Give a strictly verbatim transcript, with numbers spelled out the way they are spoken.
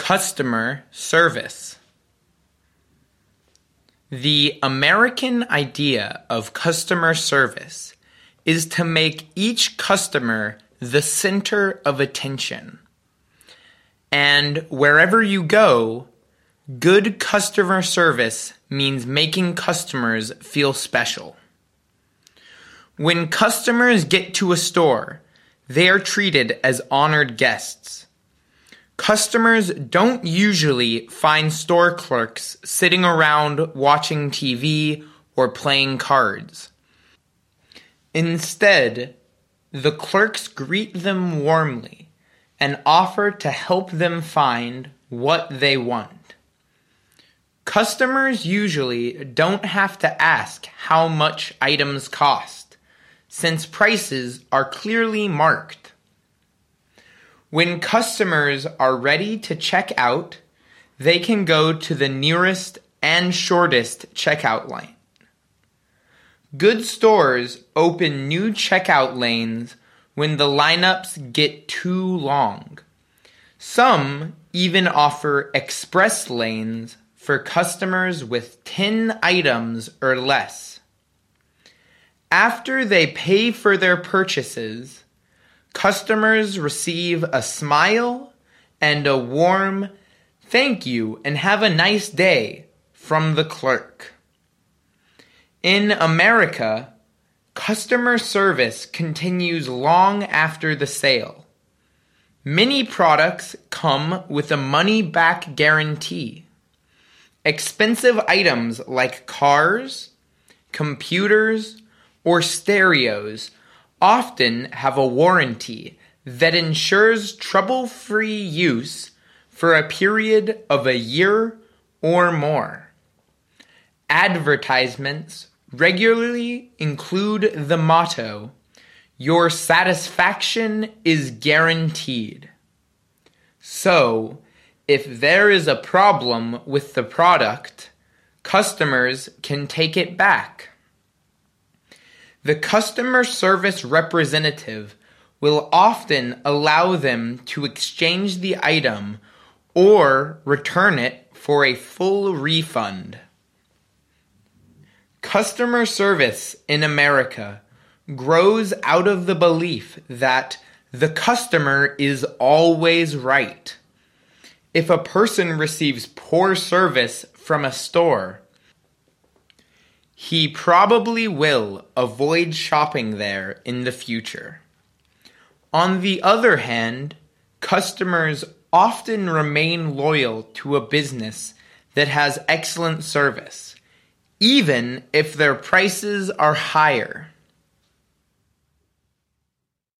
Customer service. The American idea of customer service is to make each customer the center of attention. And wherever you go, good customer service means making customers feel special. When customers get to a store, they are treated as honored guests. Customers don't usually find store clerks sitting around watching T V or playing cards. Instead, the clerks greet them warmly and offer to help them find what they want. Customers usually don't have to ask how much items cost, since prices are clearly marked. When customers are ready to check out, they can go to the nearest and shortest checkout line. Good stores open new checkout lanes when the lineups get too long. Some even offer express lanes for customers with ten items or less. After they pay for their purchases, customers receive a smile and a warm "thank you and have a nice day" from the clerk. In America, customer service continues long after the sale. Many products come with a money-back guarantee. Expensive items like cars, computers, or stereos often have a warranty that ensures trouble-free use for a period of a year or more. Advertisements regularly include the motto, "Your satisfaction is guaranteed." So, if there is a problem with the product, customers can take it back. The customer service representative will often allow them to exchange the item or return it for a full refund. Customer service in America grows out of the belief that the customer is always right. If a person receives poor service from a store, he probably will avoid shopping there in the future. On the other hand, customers often remain loyal to a business that has excellent service, even if their prices are higher.